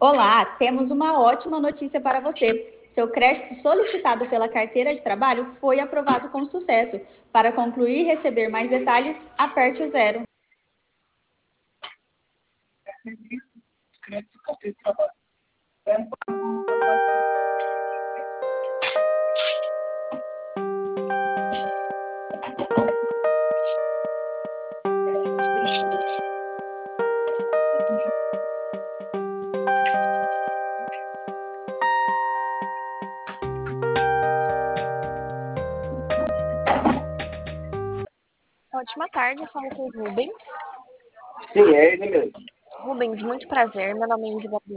Olá, temos uma ótima notícia para você. Seu crédito solicitado pela carteira de trabalho foi aprovado com sucesso. Para concluir e receber mais detalhes, aperte o zero. Ótima tarde, falo com o Rubens. Sim, é ele mesmo. Rubens, muito prazer. Meu nome é Isabel.